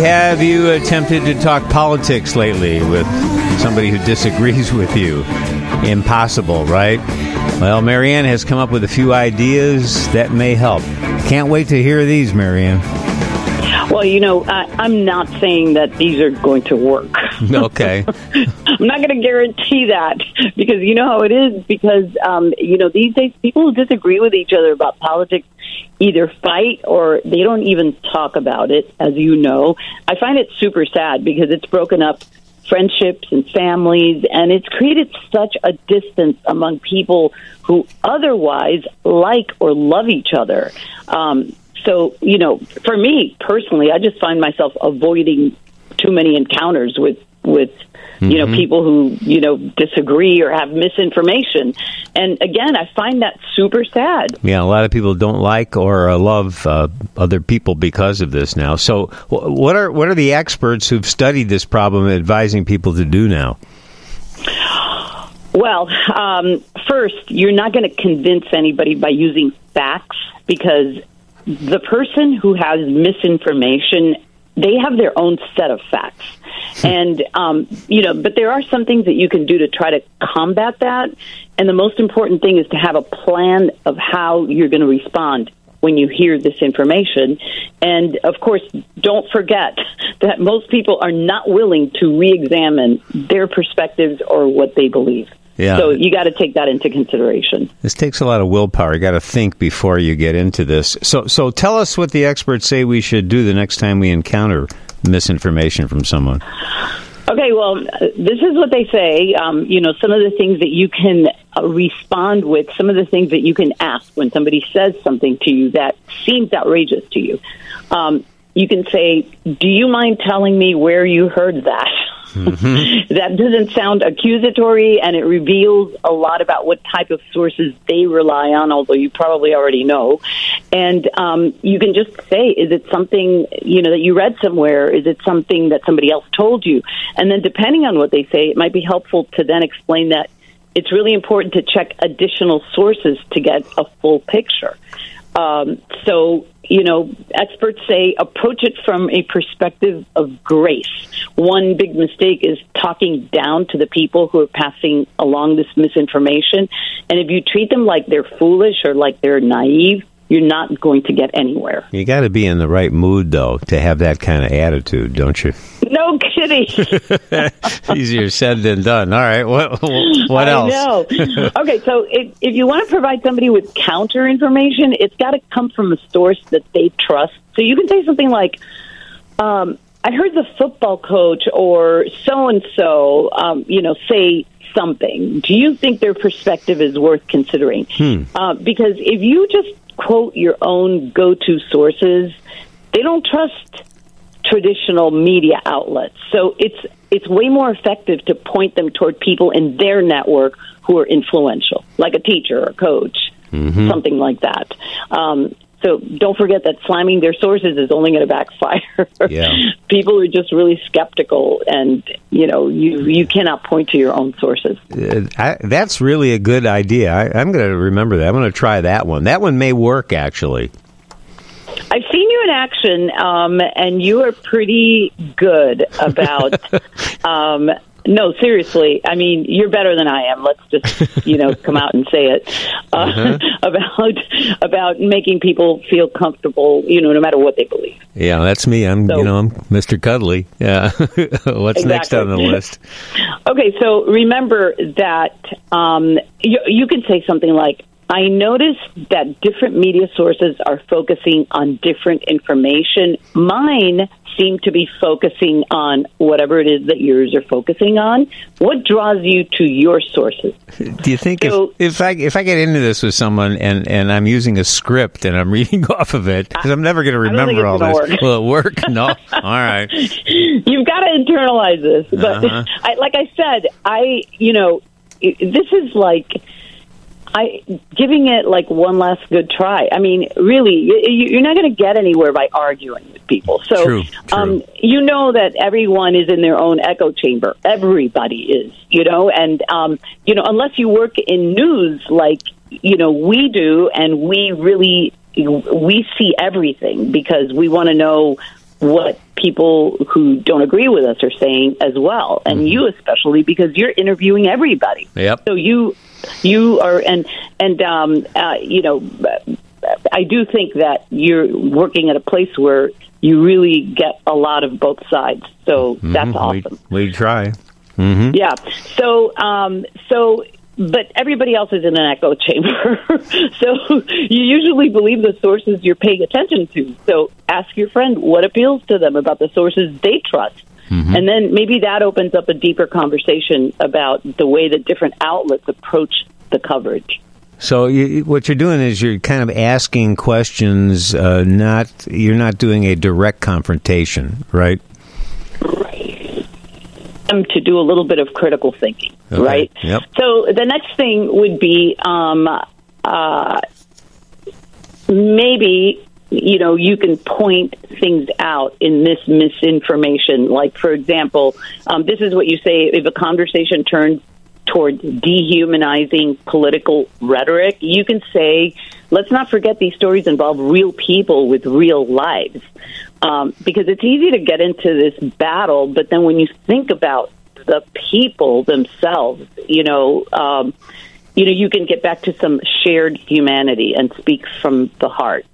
Have you attempted to talk politics lately with somebody who disagrees with you? Impossible, right? Well, Marianne has come up with a few ideas that may help. Can't wait to hear these, Marianne. Well, I'm not saying that these are going to work. Okay. I'm not going to guarantee that because you know how it is because, these days people who disagree with each other about politics either fight or they don't even talk about it, as you know. I find it super sad because it's broken up friendships and families, and it's created such a distance among people who otherwise like or love each other. So, for me personally, I just find myself avoiding too many encounters with people who, disagree or have misinformation. And again, I find that super sad. Yeah, a lot of people don't like or love other people because of this now. So what are the experts who've studied this problem advising people to do now? Well, first, you're not going to convince anybody by using facts because the person who has misinformation, they have their own set of facts. And, but there are some things that you can do to try to combat that. And the most important thing is to have a plan of how you're going to respond when you hear this information. And, of course, don't forget that most people are not willing to re-examine their perspectives or what they believe. Yeah. So you got to take that into consideration. This takes a lot of willpower. You got to think before you get into this. So tell us what the experts say we should do the next time we encounter misinformation from someone. Okay, well, this is what they say. Some of the things that you can respond with, some of the things that you can ask when somebody says something to you that seems outrageous to you. You can say, do you mind telling me where you heard that? Mm-hmm. That doesn't sound accusatory, and it reveals a lot about what type of sources they rely on, although you probably already know. And you can just say, is it something, that you read somewhere? Is it something that somebody else told you? And then depending on what they say, it might be helpful to then explain that it's really important to check additional sources to get a full picture. Experts say approach it from a perspective of grace. One big mistake is talking down to the people who are passing along this misinformation. And if you treat them like they're foolish or like they're naive, you're not going to get anywhere. You got to be in the right mood, though, to have that kind of attitude, don't you? No kidding. Easier said than done. All right. What else? I know. Okay, so if you want to provide somebody with counter information, it's got to come from a source that they trust. So you can say something like, I heard the football coach or so-and-so, say something. Do you think their perspective is worth considering? Because if you just quote your own go-to sources, they don't trust traditional media outlets. So it's way more effective to point them toward people in their network who are influential, like a teacher or a coach, something like that. So don't forget that slamming their sources is only going to backfire. Yeah. People are just really skeptical, and you cannot point to your own sources. That's really a good idea. I'm going to remember that. I'm going to try that one. That one may work, actually. I've seen you in action, and you are pretty good about. No, seriously. I mean, you're better than I am. Let's just, come out and say it. About making people feel comfortable, no matter what they believe. Yeah, that's me. I'm Mr. Cuddly. Yeah. What's exactly. Next on the list? Okay, so remember that you can say something like, I noticed that different media sources are focusing on different information. Mine seem to be focusing on whatever it is that yours are focusing on. What draws you to your sources? Do you think if I get into this with someone and I'm using a script and I'm reading off of it, because I'm never going to remember all this. Work. Will it work? No. All right. You've got to internalize this. But like I said, this is like giving it like one last good try. I mean, really, you're not going to get anywhere by arguing with people. So, True. You know that everyone is in their own echo chamber. Everybody is, and, unless you work in news like, we do, and we see everything because we want to know what people who don't agree with us are saying as well, and you especially, because you're interviewing everybody. Yep. So you are, and you know, I do think that you're working at a place where you really get a lot of both sides. So that's awesome. We try. Yeah. So, but everybody else is in an echo chamber. So you usually believe the sources you're paying attention to. So ask your friend what appeals to them about the sources they trust. And then maybe that opens up a deeper conversation about the way that different outlets approach the coverage. So what you're doing is you're kind of asking questions, you're not doing a direct confrontation, right? Right. To do a little bit of critical thinking, okay. Right? Yep. So the next thing would be maybe, you know, you can point things out in this misinformation. Like, for example, this is what you say if a conversation turns towards dehumanizing political rhetoric. You can say, let's not forget these stories involve real people with real lives. Because it's easy to get into this battle, but then when you think about the people themselves, you can get back to some shared humanity and speak from the heart.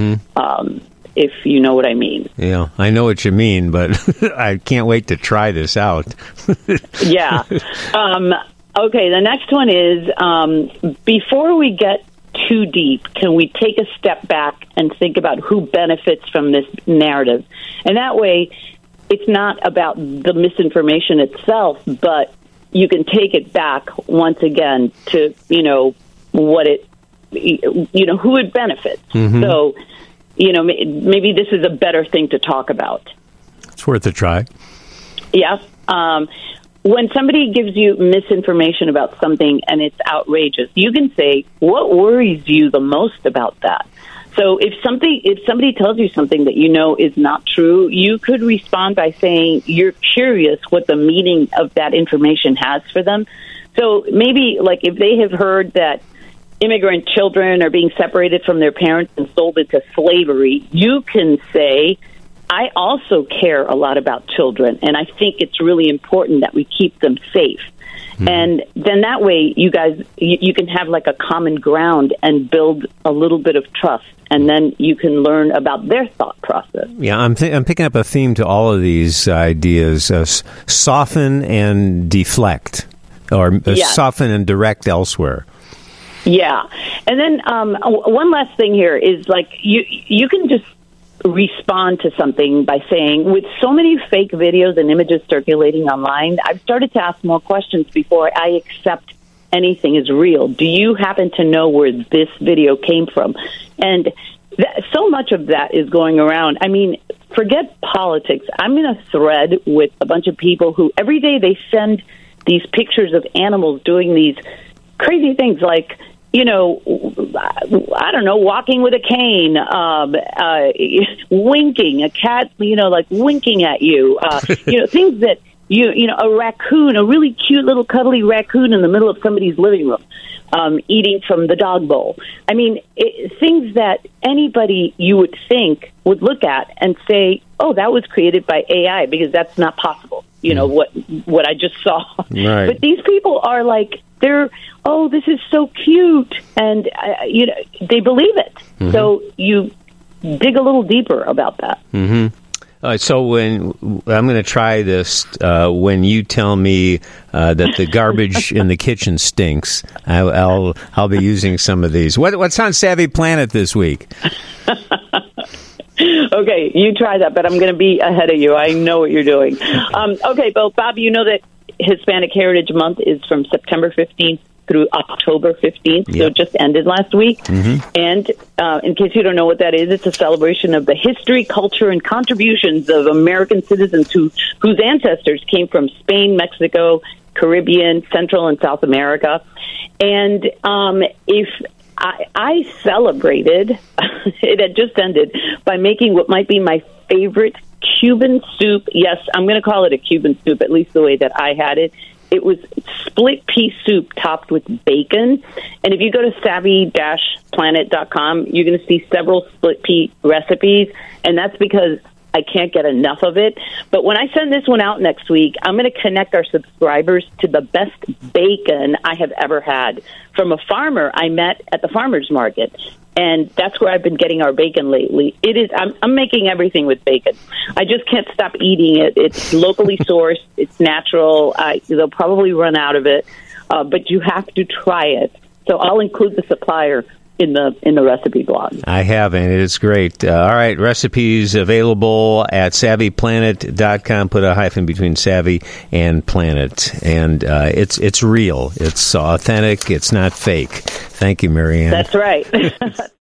If you know what I mean. Yeah, I know what you mean, but I can't wait to try this out. Yeah. Okay, the next one is, before we get too deep, can we take a step back and think about who benefits from this narrative? And that way, it's not about the misinformation itself, but you can take it back once again to, who it benefits. So, maybe this is a better thing to talk about. It's worth a try. Yeah. When somebody gives you misinformation about something and it's outrageous, you can say, what worries you the most about that? So if somebody tells you something that you know is not true, you could respond by saying you're curious what the meaning of that information has for them. So maybe, like, if they have heard that immigrant children are being separated from their parents and sold into slavery, you can say, I also care a lot about children, and I think it's really important that we keep them safe. And then that way, you guys, you can have like a common ground and build a little bit of trust, and then you can learn about their thought process. Yeah, I'm picking up a theme to all of these ideas: soften and deflect, or soften and direct elsewhere. Yeah, and then one last thing here is, like, you can just respond to something by saying, with so many fake videos and images circulating online, I've started to ask more questions before I accept anything is real. Do you happen to know where this video came from? And so much of that is going around. I mean, forget politics. I'm in a thread with a bunch of people who every day they send these pictures of animals doing these crazy things, like, I don't know, walking with a cane, winking, a cat, like winking at you, things that a raccoon, a really cute little cuddly raccoon in the middle of somebody's living room, eating from the dog bowl. I mean, things that anybody you would think would look at and say, oh, that was created by AI, because that's not possible. What I just saw. Right. But these people are like, this is so cute, and they believe it. So you dig a little deeper about that. So when I'm going to try this, when you tell me that the garbage in the kitchen stinks, I'll be using some of these. What's on Savvy Planet this week? Okay, you try that, but I'm going to be ahead of you. I know what you're doing. Okay, well, Bob, you know that Hispanic Heritage Month is from September 15th through October 15th, so it just ended last week. And in case you don't know what that is, it's a celebration of the history, culture, and contributions of American citizens whose ancestors came from Spain, Mexico, Caribbean, Central, and South America. And if I celebrated, it had just ended, by making what might be my favorite Cuban soup. Yes, I'm going to call it a Cuban soup, at least the way that I had it. It was split pea soup topped with bacon. And if you go to savvy-planet.com, you're going to see several split pea recipes. And that's because I can't get enough of it. But when I send this one out next week, I'm going to connect our subscribers to the best bacon I have ever had from a farmer I met at the farmer's market. And that's where I've been getting our bacon lately. It is. I'm making everything with bacon. I just can't stop eating it. It's locally sourced. It's natural. They'll probably run out of it, but you have to try it. So I'll include the supplier in the recipe blog. I have, and it's great. All right, recipes available at SavvyPlanet.com. Put a hyphen between Savvy and Planet. And it's real. It's authentic. It's not fake. Thank you, Marianne. That's right.